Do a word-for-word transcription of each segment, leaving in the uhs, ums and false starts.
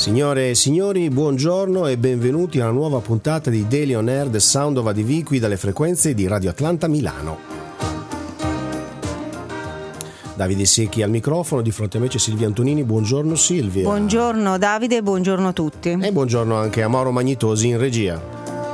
Signore e signori, buongiorno e benvenuti a una nuova puntata di Daily On Air The Sound of Adivi dalle frequenze di Radio Atlanta Milano. Davide Secchi al microfono, di fronte a me c'è Silvia Antonini. Buongiorno Silvia. Buongiorno Davide, buongiorno a tutti. E buongiorno anche a Mauro Magnitosi in regia.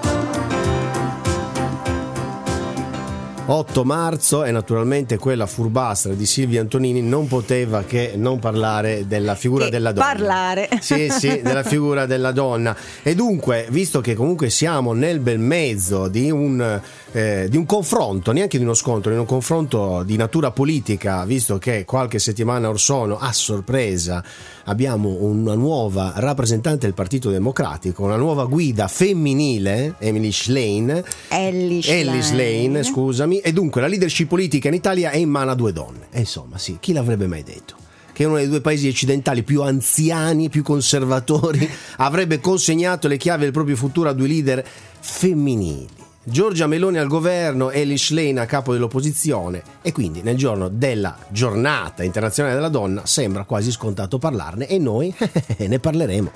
otto marzo e naturalmente quella furbastra di Silvia Antonini non poteva che non parlare della figura che della donna. Parlare. Sì, sì, della figura della donna. E dunque, visto che comunque siamo nel bel mezzo di un, eh, di un confronto, neanche di uno scontro, di un confronto di natura politica, visto che qualche settimana or sono, a sorpresa, abbiamo una nuova rappresentante del Partito Democratico, una nuova guida femminile, Emily Schlein. Ellie Schlein. Ellie Schlein, scusami. E dunque la leadership politica in Italia è in mano a due donne. E insomma, sì, chi l'avrebbe mai detto? Che uno dei due paesi occidentali più anziani, più conservatori, avrebbe consegnato le chiavi del proprio futuro a due leader femminili. Giorgia Meloni al governo, Ellie Schlein a capo dell'opposizione, e quindi nel giorno della giornata internazionale della donna sembra quasi scontato parlarne, e noi ne parleremo.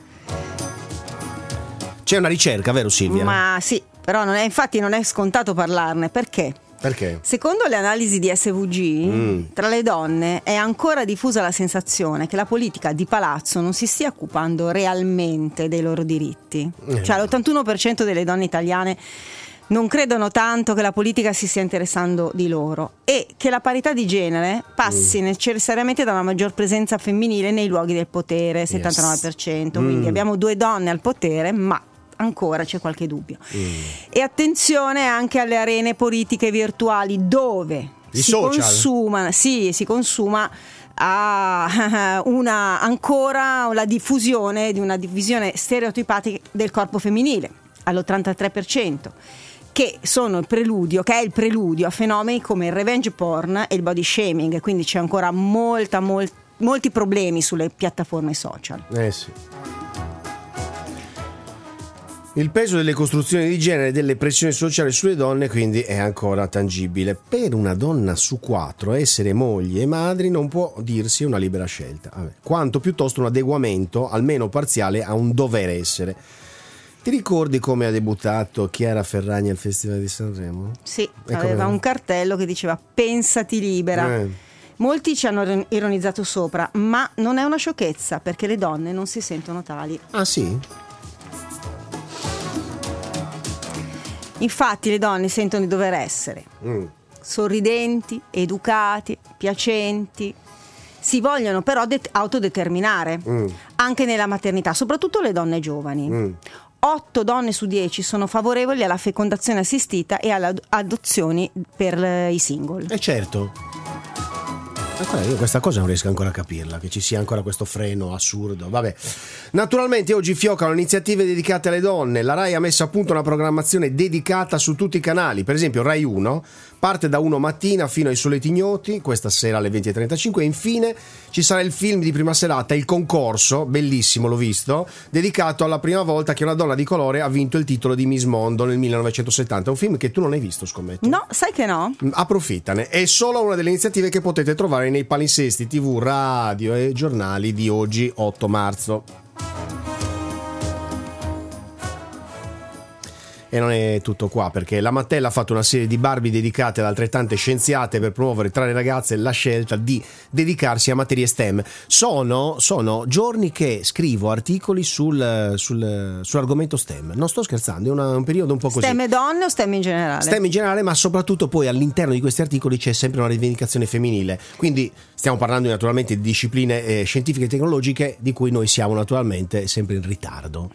C'è una ricerca, vero Silvia? Ma sì, però non è, infatti non è scontato parlarne. Perché? Perché? Secondo le analisi di S V G, mm. tra le donne è ancora diffusa la sensazione che la politica di palazzo non si stia occupando realmente dei loro diritti. Eh. Cioè l'ottantuno per cento delle donne italiane non credono tanto che la politica si stia interessando di loro, e che la parità di genere passi mm. necessariamente da una maggior presenza femminile nei luoghi del potere, settantanove per cento. Yes. Quindi mm. abbiamo due donne al potere, ma ancora c'è qualche dubbio. Mm. E attenzione anche alle arene politiche virtuali, dove I si social. consuma, sì, si consuma a una ancora la diffusione di una divisione stereotipatica del corpo femminile all'ottantatré per cento, che sono il preludio, che è il preludio a fenomeni come il revenge porn e il body shaming. Quindi c'è ancora molta, molt, molti problemi sulle piattaforme social. Eh sì. Il peso delle costruzioni di genere e delle pressioni sociali sulle donne quindi è ancora tangibile. Per una donna su quattro essere mogli e madri non può dirsi una libera scelta, vabbè, quanto piuttosto un adeguamento, almeno parziale, a un dover essere. Ti ricordi come ha debuttato Chiara Ferragni al Festival di Sanremo? Sì, e aveva un cartello che diceva "Pensati libera". Eh. Molti ci hanno ironizzato sopra, ma non è una sciocchezza, perché le donne non si sentono tali. Ah sì? Infatti le donne sentono di dover essere mm. sorridenti, educati, piacenti. Si vogliono però det- autodeterminare mm. anche nella maternità, soprattutto le donne giovani. Mm. otto donne su dieci sono favorevoli alla fecondazione assistita e alle ad- adozioni per uh, i single. Eh certo. Io questa cosa non riesco ancora a capirla, che ci sia ancora questo freno assurdo. Vabbè. Naturalmente oggi fioccano iniziative dedicate alle donne. La Rai ha messo a punto una programmazione dedicata su tutti i canali. Per esempio Rai uno parte da uno mattina fino ai Soliti Ignoti, questa sera alle venti e trentacinque, e infine ci sarà il film di prima serata, Il Concorso, bellissimo, l'ho visto, dedicato alla prima volta che una donna di colore ha vinto il titolo di Miss Mondo nel millenovecentosettanta. Un film che tu non hai visto, scommetto. No, sai che no? Approfittane, è solo una delle iniziative che potete trovare nei palinsesti tivù, radio e giornali di oggi, otto marzo. E non è tutto qua, perché la Mattel ha fatto una serie di Barbie dedicate ad altrettante scienziate per promuovere tra le ragazze la scelta di dedicarsi a materie STEM. Sono, sono giorni che scrivo articoli sul, sul, sull'argomento STEM. Non sto scherzando, è una, un periodo un po' così. STEM e donne o STEM in generale? STEM in generale, ma soprattutto poi all'interno di questi articoli c'è sempre una rivendicazione femminile. Quindi stiamo parlando naturalmente di discipline eh, scientifiche e tecnologiche di cui noi siamo naturalmente sempre in ritardo.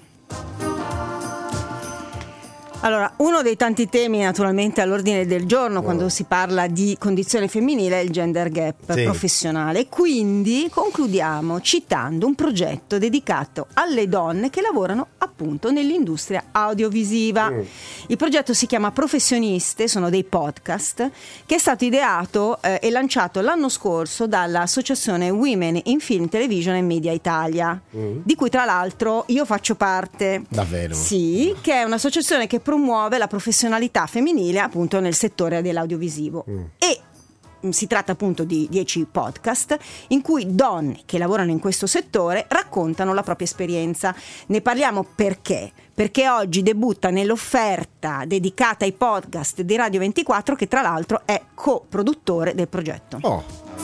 Allora, uno dei tanti temi naturalmente all'ordine del giorno quando si parla di condizione femminile è il gender gap sì. professionale. Quindi concludiamo citando un progetto dedicato alle donne che lavorano appunto nell'industria audiovisiva. Mm. Il progetto si chiama Professioniste, sono dei podcast, che è stato ideato eh, e lanciato l'anno scorso dall'associazione Women in Film, Television and Media Italia, mm. di cui tra l'altro io faccio parte. Davvero? Sì, che è un'associazione che promuove la professionalità femminile appunto nel settore dell'audiovisivo mm. e si tratta appunto di dieci podcast in cui donne che lavorano in questo settore raccontano la propria esperienza. Ne parliamo perché? Perché oggi debutta nell'offerta dedicata ai podcast di Radio ventiquattro, che tra l'altro è coproduttore del progetto. Oh.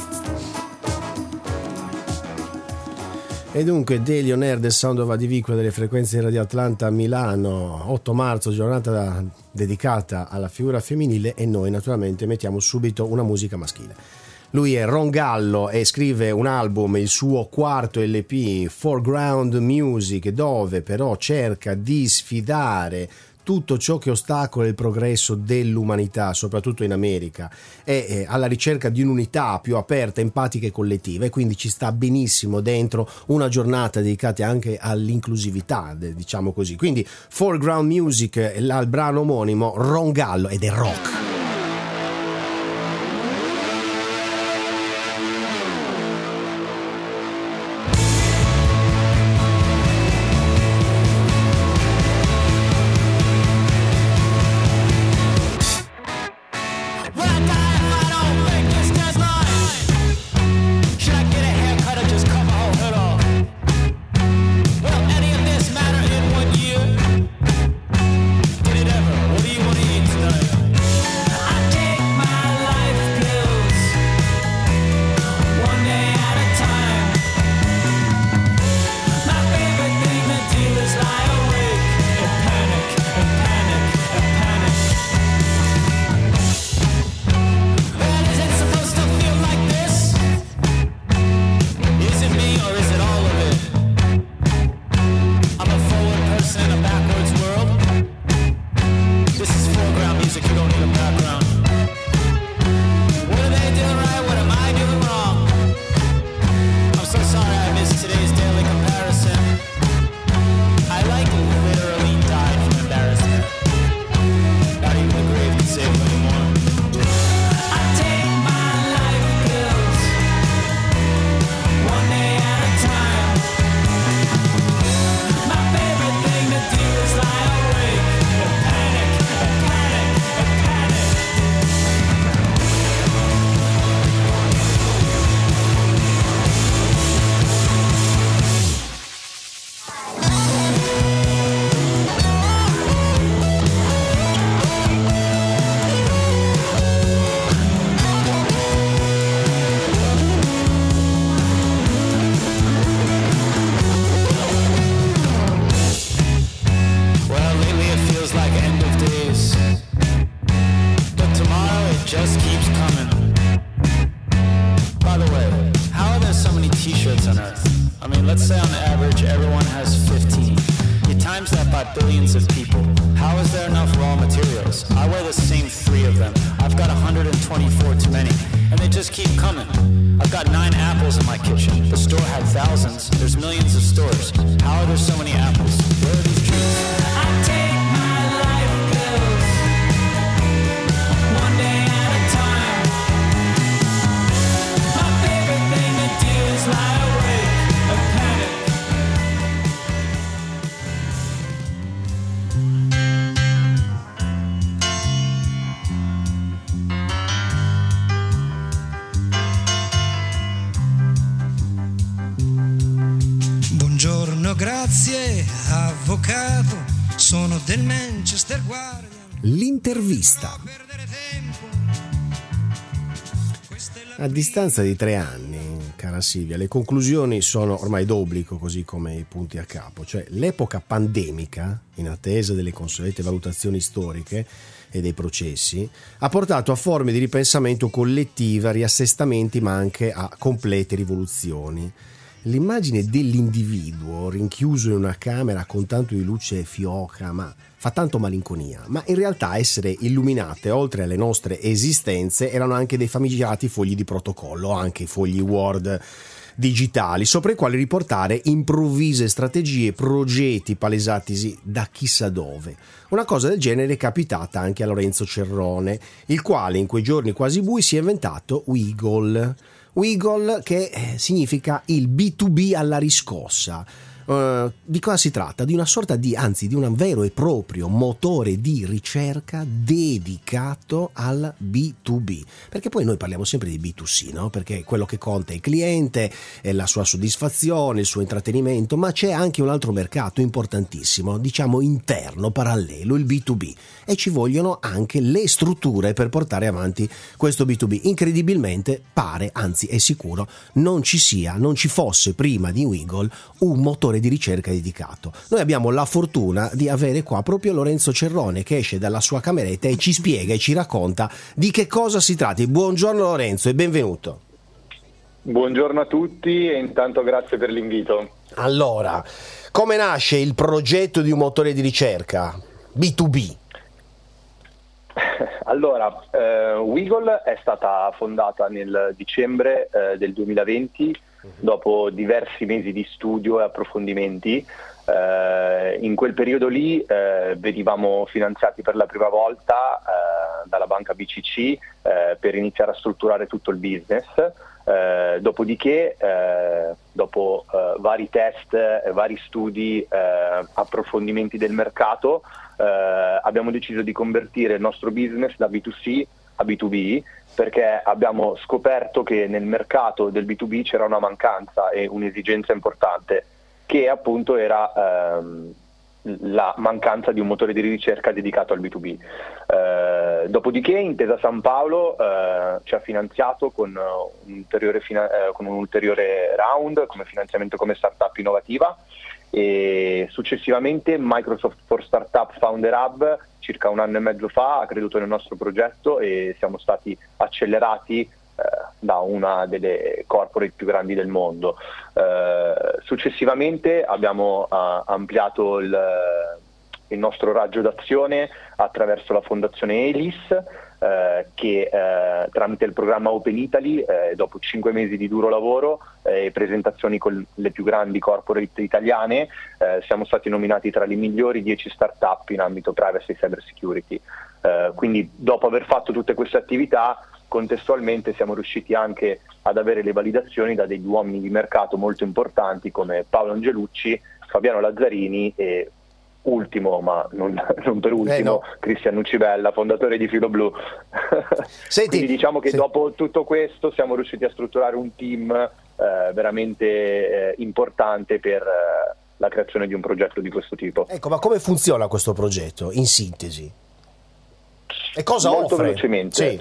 E dunque Daily On Air del Sound of Adivicula delle frequenze di Radio Atlanta a Milano, otto marzo, giornata da, dedicata alla figura femminile, e noi naturalmente mettiamo subito una musica maschile. Lui è Ron Gallo e scrive un album, il suo quarto L P, Foreground Music, dove però cerca di sfidare tutto ciò che ostacola il progresso dell'umanità, soprattutto in America, è, è alla ricerca di un'unità più aperta, empatica e collettiva, e quindi ci sta benissimo dentro una giornata dedicata anche all'inclusività, diciamo così. Quindi Foreground Music, il brano omonimo, Ron Gallo, ed è rock. Grazie, avvocato, sono del Manchester Guardian. L'intervista. A distanza di tre anni, cara Silvia, le conclusioni sono ormai d'obbligo, così come i punti a capo. Cioè, l'epoca pandemica, in attesa delle consuete valutazioni storiche e dei processi, ha portato a forme di ripensamento collettiva, riassestamenti, ma anche a complete rivoluzioni. L'immagine dell'individuo rinchiuso in una camera con tanto di luce fioca, ma fa tanto malinconia, ma in realtà essere illuminate oltre alle nostre esistenze erano anche dei famigerati fogli di protocollo, anche i fogli Word digitali, sopra i quali riportare improvvise strategie, progetti palesatisi da chissà dove. Una cosa del genere è capitata anche a Lorenzo Cerrone, il quale in quei giorni quasi bui si è inventato Wiggle. Wiggle, che significa il B due B alla riscossa. Uh, di cosa si tratta? Di una sorta di, anzi di un vero e proprio motore di ricerca dedicato al B due B, perché poi noi parliamo sempre di B due C, no? Perché quello che conta è il cliente, è la sua soddisfazione, il suo intrattenimento, ma c'è anche un altro mercato importantissimo, diciamo interno, parallelo, il B due B, e ci vogliono anche le strutture per portare avanti questo B due B. Incredibilmente pare, anzi è sicuro, non ci sia, non ci fosse prima di Weagle un motore di ricerca dedicato. Noi abbiamo la fortuna di avere qua proprio Lorenzo Cerrone, che esce dalla sua cameretta e ci spiega e ci racconta di che cosa si tratta. Buongiorno Lorenzo e benvenuto. Buongiorno a tutti e intanto grazie per l'invito. Allora, come nasce il progetto di un motore di ricerca B due B? Allora, eh, Weagle è stata fondata nel dicembre eh, del duemilaventi, dopo diversi mesi di studio e approfondimenti. Eh, in quel periodo lì eh, venivamo finanziati per la prima volta eh, dalla banca B C C eh, per iniziare a strutturare tutto il business. Eh, dopodiché, eh, dopo eh, vari test, eh, vari studi, eh, approfondimenti del mercato, eh, abbiamo deciso di convertire il nostro business da B due C a B due B, perché abbiamo scoperto che nel mercato del B due B c'era una mancanza e un'esigenza importante, che appunto era ehm, la mancanza di un motore di ricerca dedicato al B due B. Eh, dopodiché Intesa San Paolo eh, ci ha finanziato con un ulteriore, fina- eh, con un ulteriore round come finanziamento come startup innovativa, e successivamente Microsoft for Startup Founder Hub circa un anno e mezzo fa ha creduto nel nostro progetto e siamo stati accelerati eh, da una delle corporate più grandi del mondo. Eh, successivamente abbiamo uh, ampliato il, il nostro raggio d'azione attraverso la fondazione Elis, eh, che eh, tramite il programma Open Italy, eh, dopo cinque mesi di duro lavoro e eh, presentazioni con le più grandi corporate italiane, eh, siamo stati nominati tra le migliori dieci startup in ambito privacy e cyber security. Eh, quindi dopo aver fatto tutte queste attività, contestualmente siamo riusciti anche ad avere le validazioni da degli uomini di mercato molto importanti come Paolo Angelucci, Fabiano Lazzarini e ultimo, ma non, non per ultimo, eh no. Cristian Nucibella, fondatore di Filoblu. Senti, quindi diciamo che sì. dopo tutto questo siamo riusciti a strutturare un team eh, veramente eh, importante per eh, la creazione di un progetto di questo tipo. Ecco, ma come funziona questo progetto, in sintesi? E cosa Molto offre? velocemente. Sì.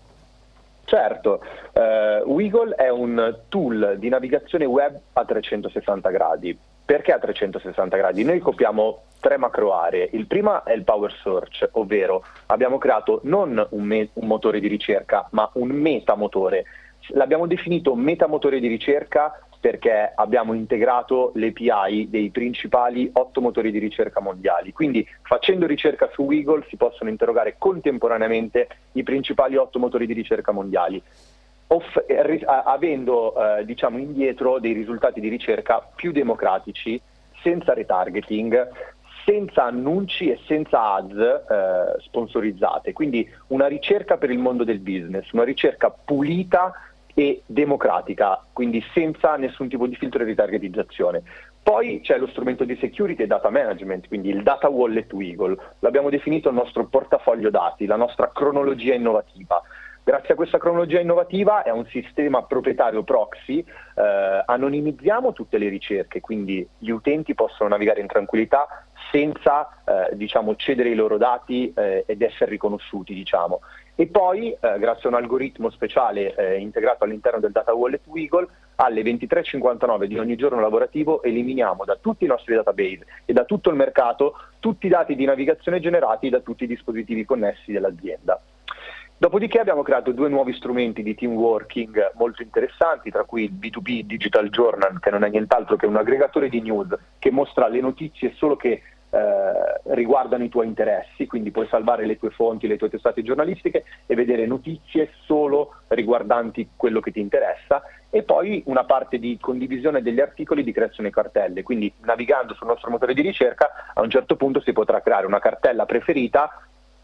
Certo, uh, Weagle è un tool di navigazione web a trecentosessanta gradi. Perché a trecentosessanta gradi? Noi copriamo tre macro aree. Il prima è il Power Search, ovvero abbiamo creato non un, me- un motore di ricerca, ma un metamotore. L'abbiamo definito metamotore di ricerca perché abbiamo integrato l'A P I dei principali otto motori di ricerca mondiali. Quindi facendo ricerca su Weagle si possono interrogare contemporaneamente i principali otto motori di ricerca mondiali, off- eh, avendo eh, diciamo indietro dei risultati di ricerca più democratici, senza retargeting, senza annunci e senza ads eh, sponsorizzate. Quindi una ricerca per il mondo del business, una ricerca pulita e democratica, quindi senza nessun tipo di filtro e ritargetizzazione. Poi c'è lo strumento di security e data management, quindi il data wallet Weagle. L'abbiamo definito il nostro portafoglio dati, la nostra cronologia innovativa. Grazie a questa cronologia innovativa, è un sistema proprietario proxy, eh, anonimizziamo tutte le ricerche, quindi gli utenti possono navigare in tranquillità senza eh, diciamo, cedere i loro dati eh, ed essere riconosciuti, diciamo. E poi, eh, grazie a un algoritmo speciale eh, integrato all'interno del data wallet Weagle, alle ventitré e cinquantanove di ogni giorno lavorativo eliminiamo da tutti i nostri database e da tutto il mercato tutti i dati di navigazione generati da tutti i dispositivi connessi dell'azienda. Dopodiché abbiamo creato due nuovi strumenti di team working molto interessanti, tra cui il B due B Digital Journal, che non è nient'altro che un aggregatore di news che mostra le notizie solo che eh, riguardano i tuoi interessi, quindi puoi salvare le tue fonti, le tue testate giornalistiche e vedere notizie solo riguardanti quello che ti interessa, e poi una parte di condivisione degli articoli di creazione cartelle, quindi navigando sul nostro motore di ricerca a un certo punto si potrà creare una cartella preferita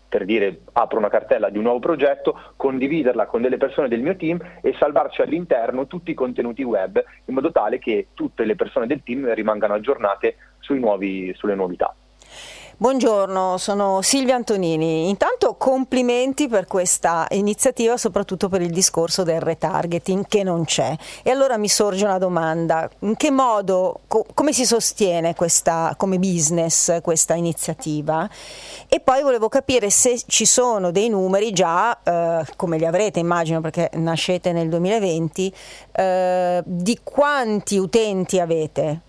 per dire apro una cartella di un nuovo progetto, condividerla con delle persone del mio team e salvarci all'interno tutti i contenuti web in modo tale che tutte le persone del team rimangano aggiornate sui nuovi, sulle novità. Buongiorno, sono Silvia Antonini. Intanto complimenti per questa iniziativa, soprattutto per il discorso del retargeting che non c'è. E allora mi sorge una domanda: in che modo, co- come si sostiene questa, come business questa iniziativa? E poi volevo capire se ci sono dei numeri già, eh, come li avrete immagino perché nascete nel duemilaventi, eh, di quanti utenti avete?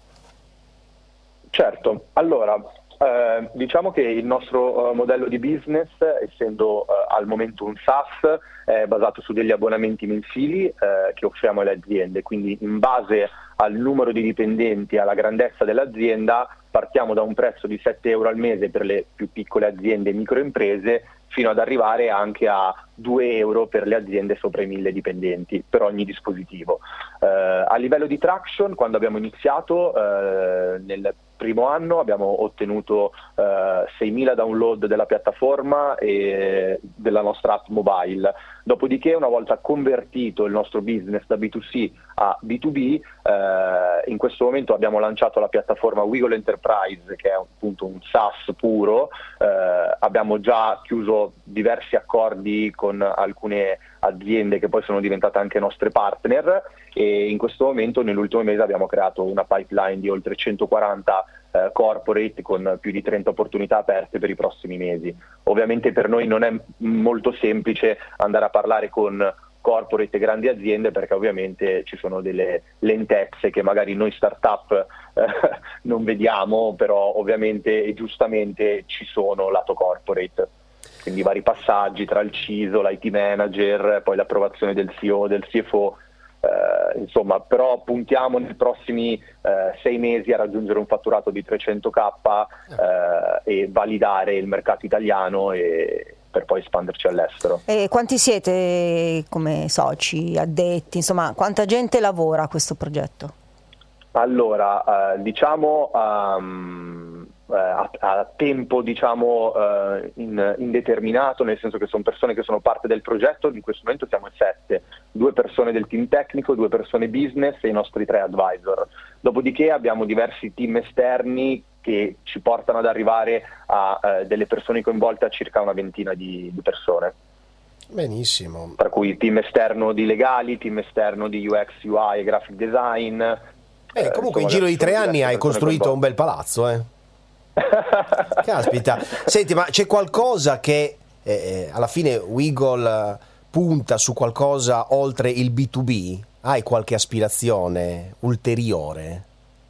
Certo, allora eh, diciamo che il nostro uh, modello di business, essendo uh, al momento un SaaS, è basato su degli abbonamenti mensili eh, che offriamo alle aziende, quindi in base al numero di dipendenti e alla grandezza dell'azienda partiamo da un prezzo di sette euro al mese per le più piccole aziende e microimprese fino ad arrivare anche a due euro per le aziende sopra i mille dipendenti per ogni dispositivo. Eh, a livello di traction, quando abbiamo iniziato eh, nel primo anno abbiamo ottenuto eh, seimila download della piattaforma e della nostra app mobile. Dopodiché, una volta convertito il nostro business da B due C a B due B, eh, in questo momento abbiamo lanciato la piattaforma Wiggle Enterprise, che è appunto un SaaS puro. Eh, abbiamo già chiuso diversi accordi con alcune aziende che poi sono diventate anche nostre partner, e in questo momento nell'ultimo mese abbiamo creato una pipeline di oltre centoquaranta eh, corporate con più di trenta opportunità aperte per i prossimi mesi. Ovviamente per noi non è molto semplice andare a parlare con corporate e grandi aziende, perché ovviamente ci sono delle lentezze che magari noi startup eh, non vediamo, però ovviamente e giustamente ci sono lato corporate. Quindi vari passaggi tra il C I S O, l'I T manager, poi l'approvazione del C E O, del C F O, eh, insomma, però puntiamo nei prossimi eh, sei mesi a raggiungere un fatturato di trecento k eh, e validare il mercato italiano e per poi espanderci all'estero. E quanti siete come soci, addetti, insomma, quanta gente lavora a questo progetto? Allora, eh, diciamo um, a, a tempo diciamo uh, in, indeterminato, nel senso che sono persone che sono parte del progetto. In questo momento siamo in sette, due persone del team tecnico, due persone business e i nostri tre advisor. Dopodiché abbiamo diversi team esterni che ci portano ad arrivare a uh, delle persone coinvolte a circa una ventina di, di persone. Benissimo. Tra cui team esterno di legali, team esterno di U X, U I e graphic design. Eh, comunque in giro di tre anni hai costruito un bel palazzo, eh? Caspita. Senti, ma c'è qualcosa che eh, alla fine Wiggle punta su qualcosa oltre il B due B? Hai qualche aspirazione ulteriore?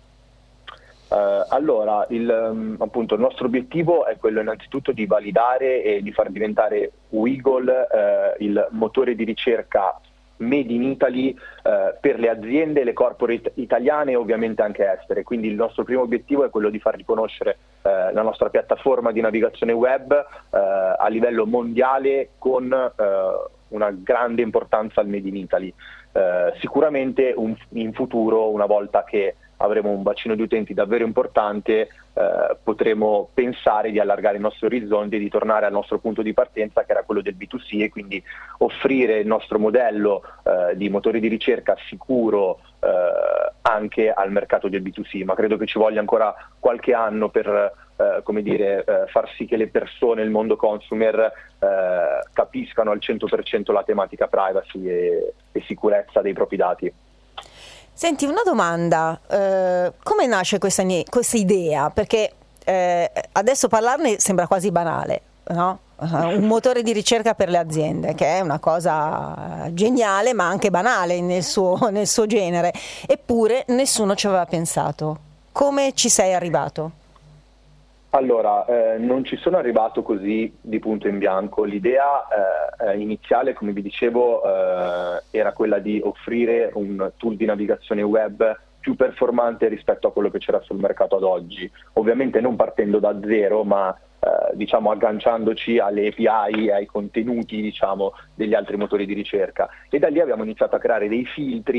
Uh, allora, il, um, appunto, il nostro obiettivo è quello innanzitutto di validare e di far diventare Wiggle uh, il motore di ricerca made in Italy uh, per le aziende e le corporate italiane e ovviamente anche estere. Quindi il nostro primo obiettivo è quello di far riconoscere uh, la nostra piattaforma di navigazione web uh, a livello mondiale con uh, una grande importanza al made in Italy. Uh, sicuramente un, in futuro, una volta che avremo un bacino di utenti davvero importante, eh, potremo pensare di allargare i nostri orizzonti e di tornare al nostro punto di partenza, che era quello del B due C, e quindi offrire il nostro modello eh, di motore di ricerca sicuro eh, anche al mercato del B due C. Ma credo che ci voglia ancora qualche anno per eh, come dire, eh, far sì che le persone, il mondo consumer eh, capiscano al cento per cento la tematica privacy e, e sicurezza dei propri dati. Senti, una domanda, eh, come nasce questa, questa idea? Perché eh, adesso parlarne sembra quasi banale, no? Uh, un motore di ricerca per le aziende, che è una cosa geniale ma anche banale nel suo, nel suo genere, eppure nessuno ci aveva pensato. Come ci sei arrivato? Allora, eh, non ci sono arrivato così di punto in bianco. L'idea eh, iniziale, come vi dicevo, eh, era quella di offrire un tool di navigazione web più performante rispetto a quello che c'era sul mercato ad oggi. Ovviamente non partendo da zero, ma eh, diciamo agganciandoci alle A P I e ai contenuti, diciamo, degli altri motori di ricerca. E da lì abbiamo iniziato a creare dei filtri che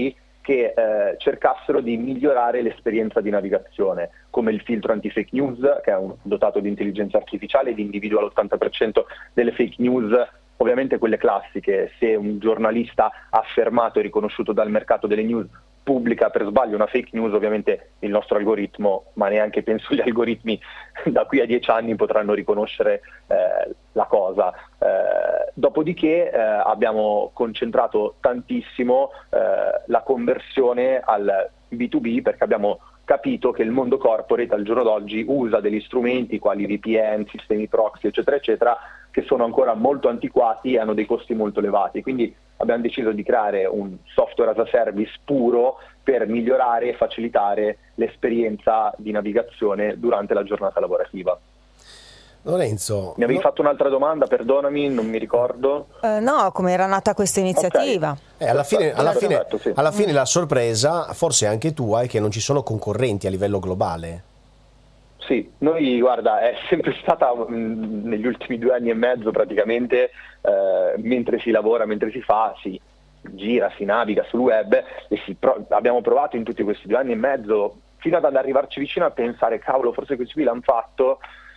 che eh, cercassero di migliorare l'esperienza di navigazione, come il filtro anti-fake news, che è un dotato di intelligenza artificiale ed individua l'ottanta per cento delle fake news, ovviamente quelle classiche. Se un giornalista affermato e riconosciuto dal mercato delle news pubblica per sbaglio una fake news, ovviamente il nostro algoritmo, ma neanche penso gli algoritmi da qui a dieci anni potranno riconoscere eh, la cosa. Eh, dopodiché eh, abbiamo concentrato tantissimo eh, la conversione al B due B, perché abbiamo capito che il mondo corporate al giorno d'oggi usa degli strumenti quali V P N, sistemi proxy, eccetera, eccetera, che sono ancora molto antiquati e hanno dei costi molto elevati. Quindi abbiamo deciso di creare un software as a service puro per migliorare e facilitare l'esperienza di navigazione durante la giornata lavorativa. Lorenzo, mi avevi no... fatto un'altra domanda, perdonami, non mi ricordo. Eh, no, come era nata questa iniziativa? Okay. Eh, alla fine, alla fine, Perfetto, sì. alla fine la sorpresa, forse anche tua, è che non ci sono concorrenti a livello globale. Sì, noi guarda, è sempre stata mh, negli ultimi due anni e mezzo praticamente, eh, mentre si lavora, mentre si fa, si gira, si naviga sul web e si pro- abbiamo provato in tutti questi due anni e mezzo fino ad arrivarci vicino a pensare, cavolo, forse questi qui l'hanno fatto,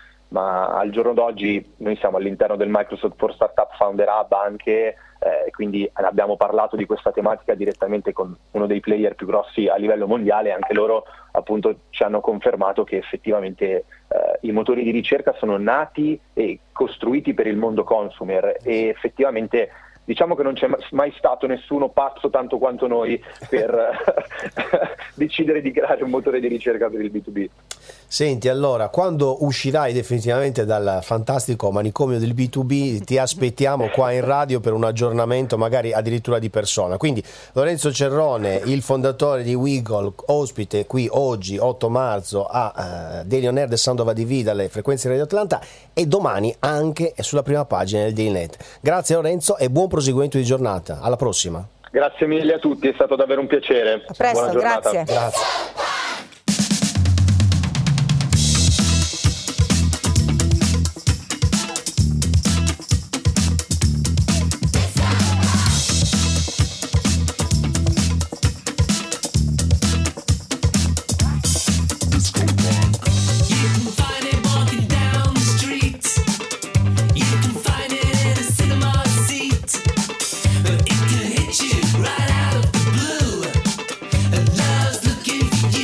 ma al giorno d'oggi noi siamo all'interno del Microsoft for Startup Founder Hub anche, eh, quindi abbiamo parlato di questa tematica direttamente con uno dei player più grossi a livello mondiale, e anche loro appunto ci hanno confermato che effettivamente eh, i motori di ricerca sono nati e costruiti per il mondo consumer, e effettivamente diciamo che non c'è mai stato nessuno pazzo tanto quanto noi per decidere di creare un motore di ricerca per il B due B. Senti, allora, quando uscirai definitivamente dal fantastico manicomio del B due B, ti aspettiamo qua in radio per un aggiornamento, magari addirittura di persona. Quindi Lorenzo Cerrone, il fondatore di Wiggle, ospite qui oggi otto marzo a uh, Daily On Air del Sandova di Vida, alle frequenze Radio Atlanta, e domani anche sulla prima pagina del Daily Net. Grazie Lorenzo e buon proseguimento di giornata. Alla prossima. Grazie mille a tutti, è stato davvero un piacere. A presto, buona giornata. grazie. Grazie. Right out of the blue, love's looking for you.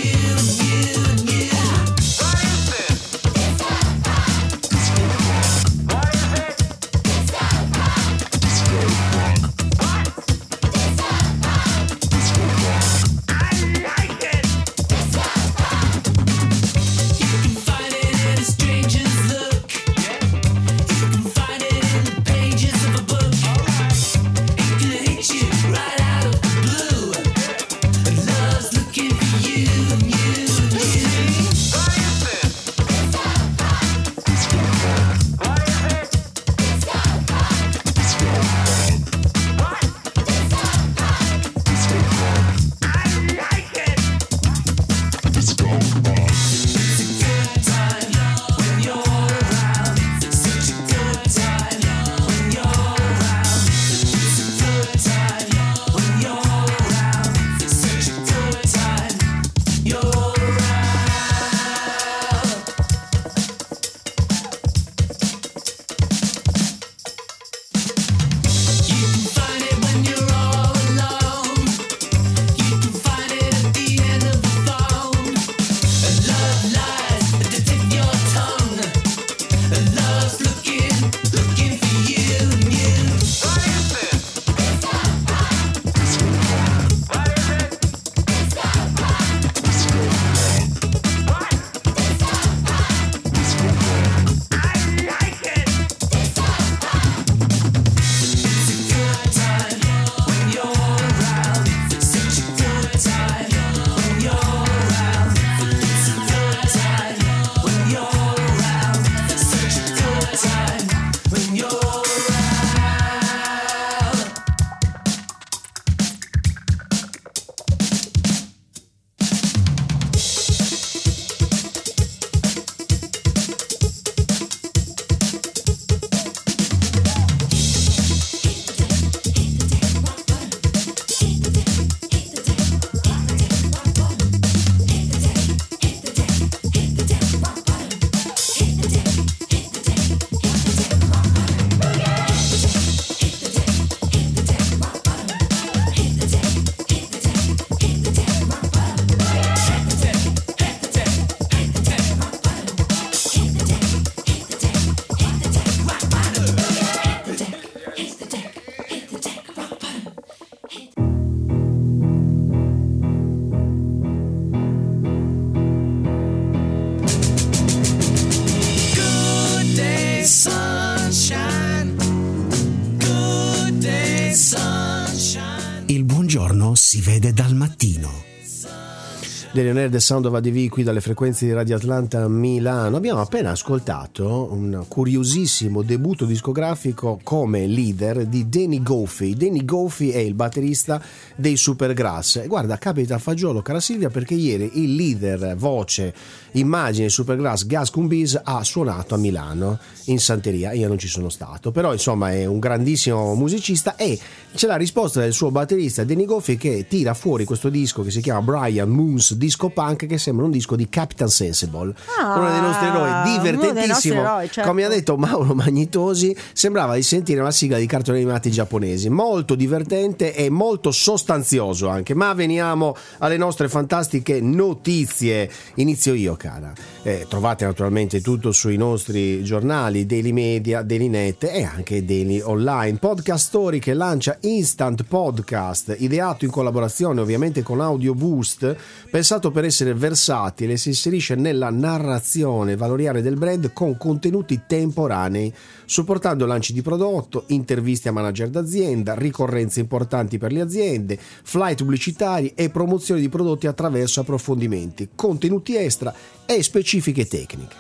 si vede dal mattino. Daily On Air, The Sound of A D V, qui dalle frequenze di Radio Atlanta Milano. Abbiamo appena ascoltato un curiosissimo debutto discografico come leader di Danny Goffey. Danny Goffey è il batterista dei Supergrass. Guarda, capita a fagiolo, cara Silvia, perché ieri il leader, voce, immagine Supergrass, Gus Cumbis, ha suonato a Milano in Santeria. Io non ci sono stato, però insomma è un grandissimo musicista, e c'è la risposta del suo batterista Danny Goffey, che tira fuori questo disco che si chiama Brian Moon's Disco Punk, che sembra un disco di Captain Sensible, ah, uno dei nostri eroi, divertentissimo, eroi, certo. Come ha detto Mauro Magnitosi, sembrava di sentire una sigla di cartoni animati giapponesi, molto divertente e molto sostanzioso anche. Ma veniamo alle nostre fantastiche notizie. Inizio io, cara. Eh, trovate naturalmente tutto sui nostri giornali Daily Media, Daily Net e anche Daily Online. Podcast Story, che lancia Instant Podcast, ideato in collaborazione ovviamente con Audio Boost, pensato per essere versatile, si inserisce nella narrazione valoriale del brand con contenuti temporanei, supportando lanci di prodotto, interviste a manager d'azienda, ricorrenze importanti per le aziende, flight pubblicitari e promozione di prodotti attraverso approfondimenti, contenuti extra e specifiche tecniche.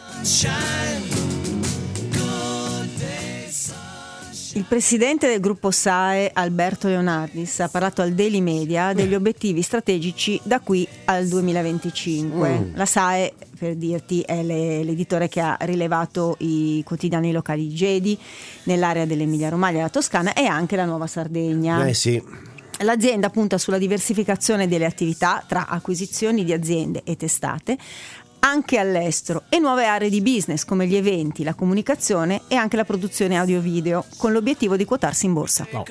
Il presidente del gruppo S A E, Alberto Leonardis, ha parlato al Daily Media degli obiettivi strategici da qui al duemilaventicinque. Mm. La S A E, per dirti, è le, l'editore che ha rilevato i quotidiani locali di Gedi nell'area dell'Emilia Romagna e la Toscana, e anche la Nuova Sardegna. Eh sì. L'azienda punta sulla diversificazione delle attività tra acquisizioni di aziende e testate, anche all'estero, e nuove aree di business come gli eventi, la comunicazione e anche la produzione audio-video, con l'obiettivo di quotarsi in borsa. No.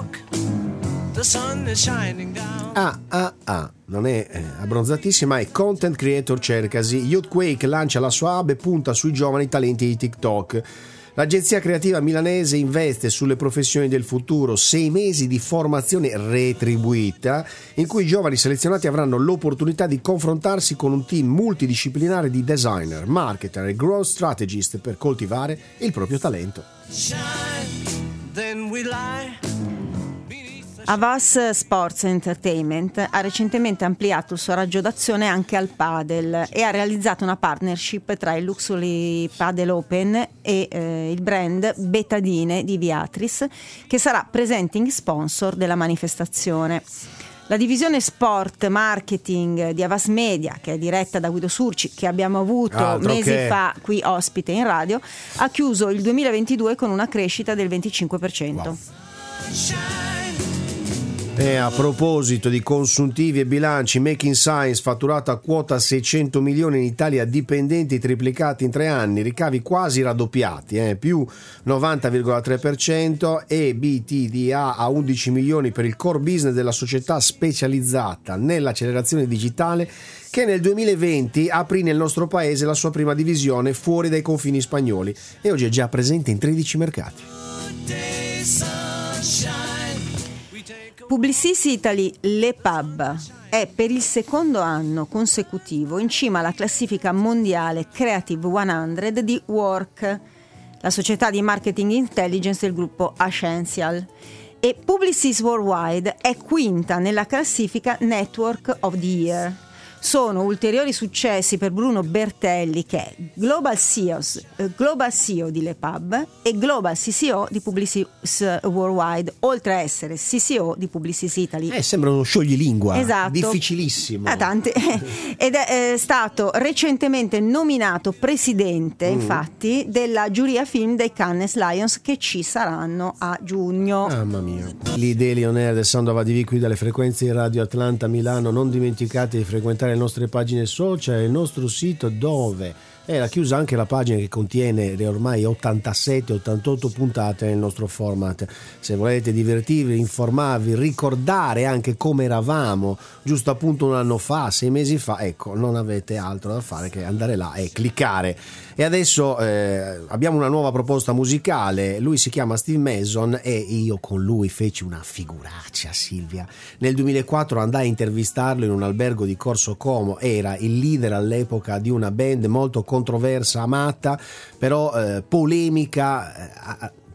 Ah, ah, ah, non è eh, abbronzatissima, è content creator cercasi. Youthquake lancia la sua hub e punta sui giovani talenti di TikTok. L'agenzia creativa milanese investe sulle professioni del futuro, sei mesi di formazione retribuita in cui i giovani selezionati avranno l'opportunità di confrontarsi con un team multidisciplinare di designer, marketer e growth strategist per coltivare il proprio talento. Havas Sports Entertainment ha recentemente ampliato il suo raggio d'azione anche al padel e ha realizzato una partnership tra il Luxury Padel Open e eh, il brand Betadine di Viatris, che sarà presenting sponsor della manifestazione. La divisione sport marketing di Havas Media, che è diretta da Guido Surci, che abbiamo avuto Altro mesi che... fa qui ospite in radio, ha chiuso il duemilaventidue con una crescita del venticinque per cento. Wow. E a proposito di consuntivi e bilanci, Making Science, fatturato a quota seicento milioni in Italia, dipendenti triplicati in tre anni, ricavi quasi raddoppiati, eh, più novanta virgola tre per cento, e B T D A a undici milioni per il core business della società specializzata nell'accelerazione digitale, che nel duemilaventi aprì nel nostro paese la sua prima divisione fuori dai confini spagnoli e oggi è già presente in tredici mercati. Publicis Italy Le Pub è per il secondo anno consecutivo in cima alla classifica mondiale Creative cento di Work, la società di marketing intelligence del gruppo Ascensial, e Publicis Worldwide è quinta nella classifica Network of the Year. Sono ulteriori successi per Bruno Bertelli, che è Global C E O, Global C E O di Le Pub e Global C C O di Publicis Worldwide, oltre a essere C C O di Publicis Italy. Eh, sembra uno scioglilingua, esatto. Difficilissimo. Ah, tante. Ed è, è stato recentemente nominato presidente, mm. infatti, della giuria film dei Cannes Lions, che ci saranno a giugno. Mamma mia. Lì Daily On Air, del Sound of A D V, qui dalle frequenze di Radio Atlanta Milano. Non dimenticate di frequentare le nostre pagine social, il nostro sito, dove era chiusa anche la pagina che contiene le ormai ottantasette ottantotto puntate nel nostro format. Se volete divertirvi, informarvi, ricordare anche come eravamo giusto appunto un anno fa, sei mesi fa, ecco, non avete altro da fare che andare là e cliccare. E adesso eh, abbiamo una nuova proposta musicale. Lui si chiama Steve Mason e io con lui feci una figuraccia, Silvia. Nel duemilaquattro andai a intervistarlo in un albergo di Corso Como. Era il leader all'epoca di una band molto controversa, amata, però eh, polemica, eh,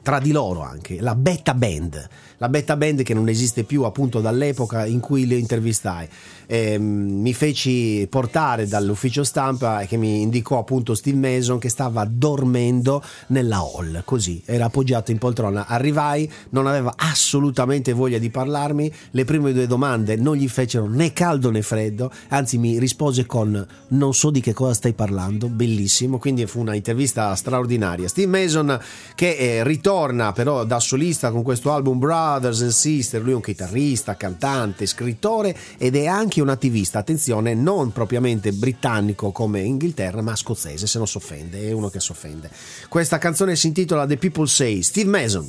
tra di loro anche, la Beta Band, la Beta Band che non esiste più appunto dall'epoca in cui le intervistai. Eh, mi feci portare dall'ufficio stampa e che mi indicò appunto Steve Mason che stava dormendo nella hall, così, era appoggiato in poltrona. Arrivai, non aveva assolutamente voglia di parlarmi, le prime due domande non gli fecero né caldo né freddo, anzi mi rispose con non so di che cosa stai parlando, bellissimo, quindi fu una intervista straordinaria. Steve Mason che eh, ritorna però da solista con questo album Brothers and Sisters, lui è un chitarrista, cantante, scrittore ed è anche un attivista, attenzione, non propriamente britannico come Inghilterra ma scozzese, se non si offende, è uno che si offende. Questa canzone si intitola The People Say, Steve Mason.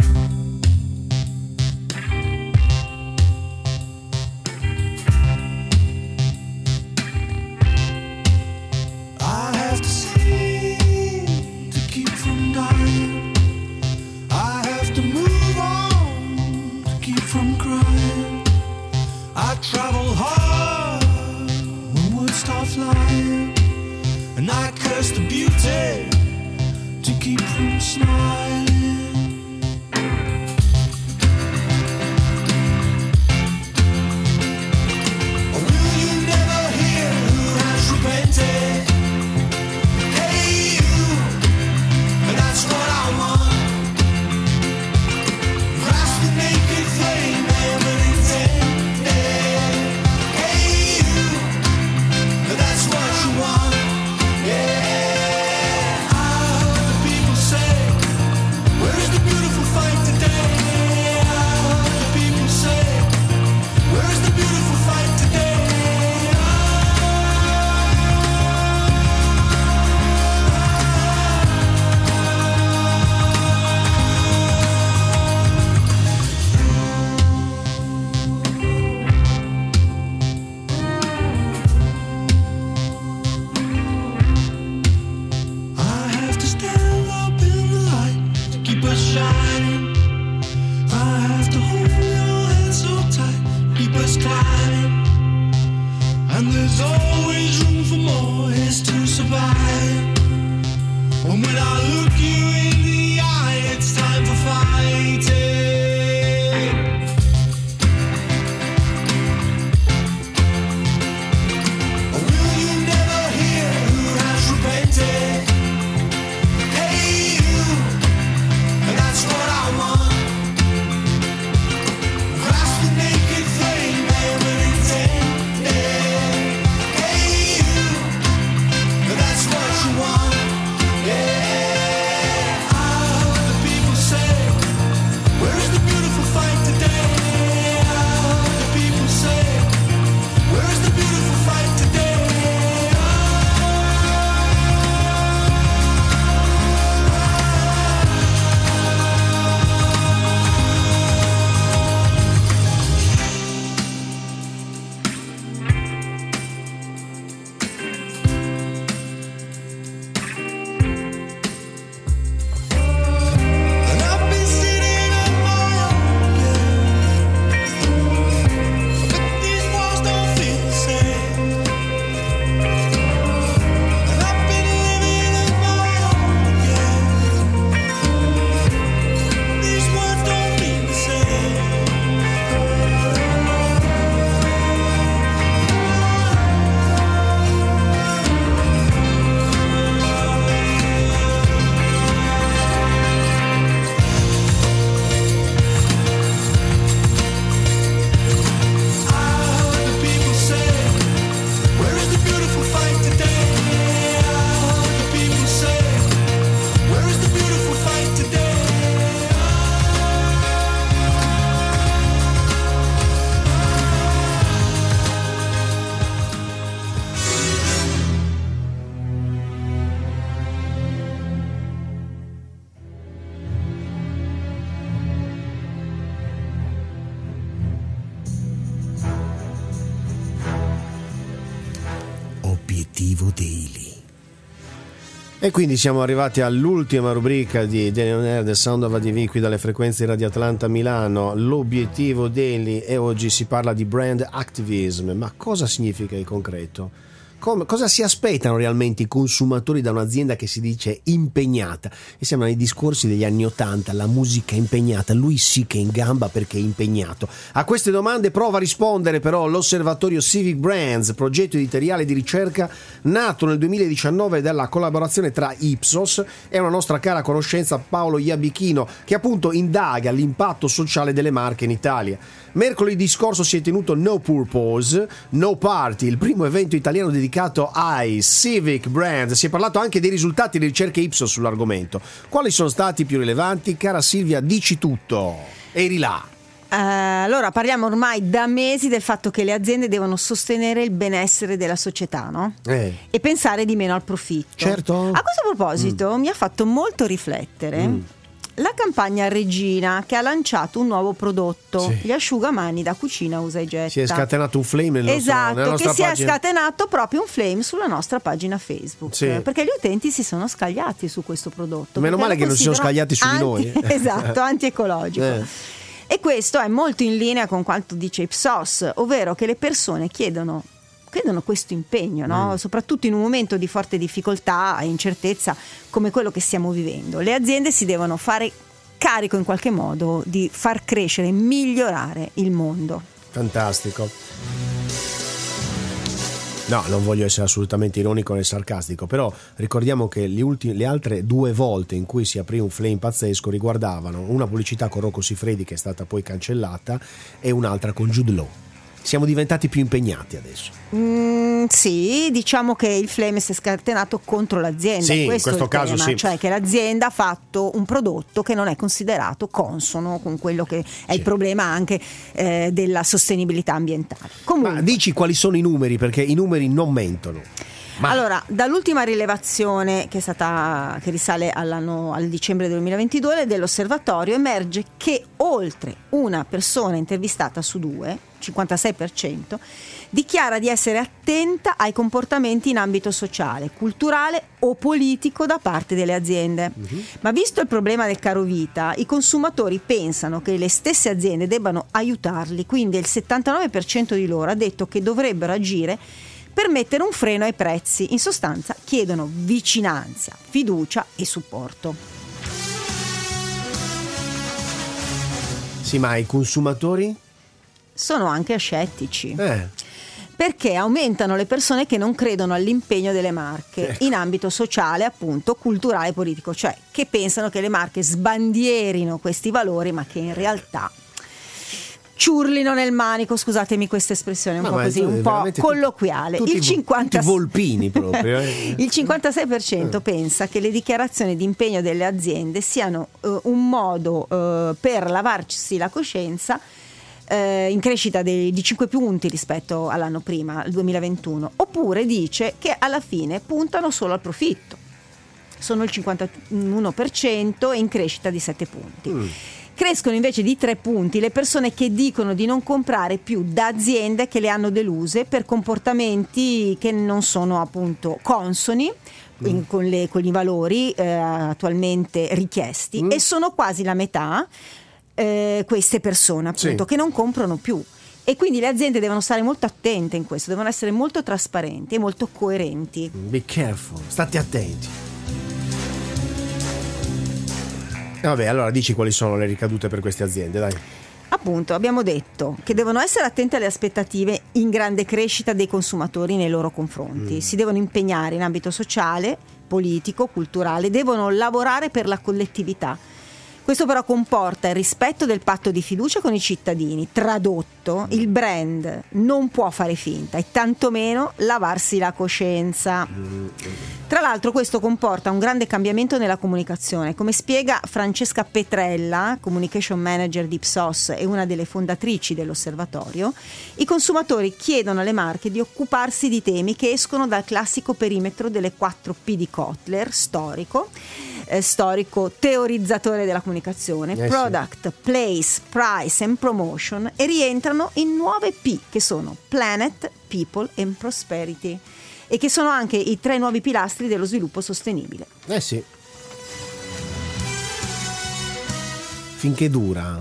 And I curse the beauty to keep from smiling. Or will you never hear who has repented? Hey you, and that's what I want. Grasp the naked flame never intended. Hey you, and that's what you want. Yeah, I heard the people say, where is the beautiful fight today? I heard the people say, where is the beautiful fight today? I have to stand up in the light to keep us shining. I have to hold your hand so tight, keep us climbing. And there's always room for more, is to survive. And when I look you in the eye, it's time for fighting. Or will you never hear who has repented? Hey you, and that's what I want. Grasp the naked flame never intended. Hey you, and that's what you want. Yeah, I heard the people say, where is the beautiful fight today? I heard the people say, where is the beautiful fight today? And I've been sitting on my own, yeah. But these walls don't feel the same. And I've been living on my own, yeah. These words don't mean the same. I heard the people say, where is the beautiful fight today? I heard the people say, where is the beautiful fight today? Obiettivo Daily. E quindi siamo arrivati all'ultima rubrica di Daily On Air del Sound of A D V qui dalle frequenze di Radio Atlanta Milano, l'Obiettivo Daily, e oggi si parla di brand activism. Ma cosa significa in concreto? come, cosa si aspettano realmente i consumatori da un'azienda che si dice impegnata? E sembrano i discorsi degli anni ottanta, la musica impegnata, lui sì che è in gamba perché è impegnato. A queste domande prova a rispondere però l'osservatorio Civic Brands, progetto editoriale di ricerca nato nel duemiladiciannove dalla collaborazione tra Ipsos e una nostra cara conoscenza Paolo Iabichino, che appunto indaga l'impatto sociale delle marche in Italia. Mercoledì scorso si è tenuto No Purpose, No Party, il primo evento italiano dedicato ai Civic Brands. Si è parlato anche dei risultati di ricerche Ipsos sull'argomento. Quali sono stati i più rilevanti? Cara Silvia, dici tutto. Eri là. Uh, allora parliamo ormai da mesi del fatto che le aziende devono sostenere il benessere della società, no? Eh. E pensare di meno al profitto. Certo. A questo proposito mm. mi ha fatto molto riflettere mm. la campagna Regina, che ha lanciato un nuovo prodotto, sì. gli asciugamani da cucina usa e getta. Si è scatenato un flame nel nostro, esatto, nella nostra che si pagina. è scatenato proprio un flame sulla nostra pagina Facebook, sì. perché gli utenti si sono scagliati su questo prodotto. Meno male che non si sono scagliati su anti, di noi. Esatto, anti-ecologico. Eh. E questo è molto in linea con quanto dice Ipsos, ovvero che le persone chiedono chiedono questo impegno, no? mm. soprattutto in un momento di forte difficoltà e incertezza come quello che stiamo vivendo. Le aziende si devono fare carico in qualche modo di far crescere e migliorare il mondo. Fantastico. No, non voglio essere assolutamente ironico né sarcastico, però ricordiamo che le, ultime, le altre due volte in cui si aprì un flame pazzesco riguardavano una pubblicità con Rocco Siffredi, che è stata poi cancellata, e un'altra con Jude Law. Siamo diventati più impegnati adesso. Mm, sì, diciamo che il flame si è scatenato contro l'azienda. Sì, questo in questo è il caso tema, sì. Cioè che l'azienda ha fatto un prodotto che non è considerato consono con quello che è sì. il problema anche eh, della sostenibilità ambientale. Comunque, ma dici quali sono i numeri, perché i numeri non mentono. Ma... Allora, dall'ultima rilevazione che è stata che risale all'anno al dicembre del duemilaventidue dell'osservatorio emerge che oltre una persona intervistata su due, cinquantasei per cento, dichiara di essere attenta ai comportamenti in ambito sociale, culturale o politico da parte delle aziende. Uh-huh. Ma visto il problema del caro vita, i consumatori pensano che le stesse aziende debbano aiutarli, quindi il settantanove per cento di loro ha detto che dovrebbero agire per mettere un freno ai prezzi. In sostanza chiedono vicinanza, fiducia e supporto. Sì, ma i consumatori? Sono anche ascettici. Eh. Perché aumentano le persone che non credono all'impegno delle marche ecco. in ambito sociale, appunto, culturale e politico, cioè che pensano che le marche sbandierino questi valori, ma che in realtà ciurlino nel manico, scusatemi questa espressione un ma po' così, un po' colloquiale. Tutti, il cinquanta tutti volpini proprio. Eh. Il cinquantasei per cento pensa che le dichiarazioni di impegno delle aziende siano uh, un modo uh, per lavarsi la coscienza, uh, in crescita di, di cinque punti rispetto all'anno prima, il duemilaventuno, oppure dice che alla fine puntano solo al profitto. Sono il cinquantuno per cento e in crescita di sette punti. Mm. Crescono invece di tre punti le persone che dicono di non comprare più da aziende che le hanno deluse per comportamenti che non sono appunto consoni mm. in, con, le, con i valori eh, attualmente richiesti mm. e sono quasi la metà eh, queste persone appunto sì. che non comprano più. E quindi le aziende devono stare molto attente in questo, devono essere molto trasparenti e molto coerenti. Be careful, state attenti. Vabbè, allora dici quali sono le ricadute per queste aziende, dai. Appunto, abbiamo detto che devono essere attente alle aspettative in grande crescita dei consumatori nei loro confronti. Mm. Si devono impegnare in ambito sociale, politico, culturale, devono lavorare per la collettività. Questo però comporta il rispetto del patto di fiducia con i cittadini. Tradotto, il brand non può fare finta e tantomeno lavarsi la coscienza. Tra l'altro questo comporta un grande cambiamento nella comunicazione. Come spiega Francesca Petrella, communication manager di Ipsos e una delle fondatrici dell'osservatorio, i consumatori chiedono alle marche di occuparsi di temi che escono dal classico perimetro delle quattro P di Kotler, storico, eh, storico teorizzatore della comunicazione, eh product, sì. place, price and promotion, e rientrano in nuove P che sono planet, people and prosperity, e che sono anche i tre nuovi pilastri dello sviluppo sostenibile. Eh sì. Finché dura,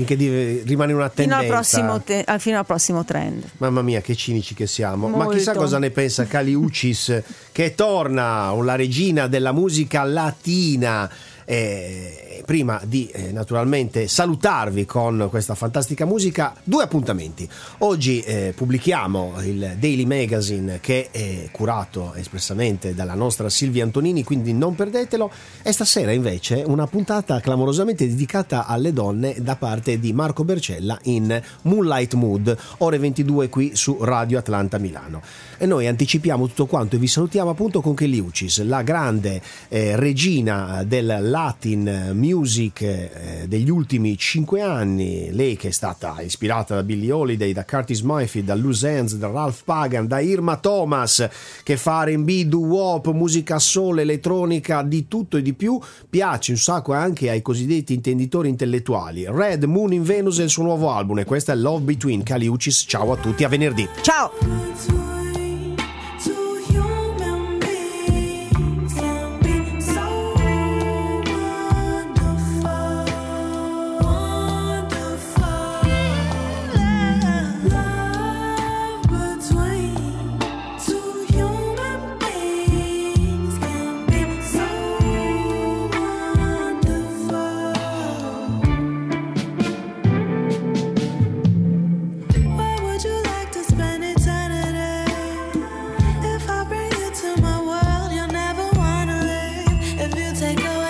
finché di- rimane una Fino tendenza. al prossimo, te- al- fino al prossimo trend. Mamma mia, che cinici che siamo. Ma Molto. chissà cosa ne pensa Kali Uchis, che torna, la regina della musica latina. Eh, prima di eh, naturalmente salutarvi con questa fantastica musica, due appuntamenti. Oggi eh, pubblichiamo il Daily Magazine, che è curato espressamente dalla nostra Silvia Antonini, quindi non perdetelo. E stasera invece una puntata clamorosamente dedicata alle donne da parte di Marco Bercella in Moonlight Mood, ore ventidue qui su Radio Atlanta Milano. E noi anticipiamo tutto quanto e vi salutiamo appunto con Kelly Uchis, la grande eh, regina del Latin music eh, degli ultimi cinque anni. Lei che è stata ispirata da Billie Holiday, da Curtis Mayfield, da Loose Ends, da Ralph Pagan, da Irma Thomas, che fa R and B, doo-wop, musica soul, elettronica, di tutto e di più. Piace un sacco anche ai cosiddetti intenditori intellettuali. Red Moon in Venus è il suo nuovo album e questa è Love Between. Kali Uchis, ciao a tutti, a venerdì. Ciao! Take a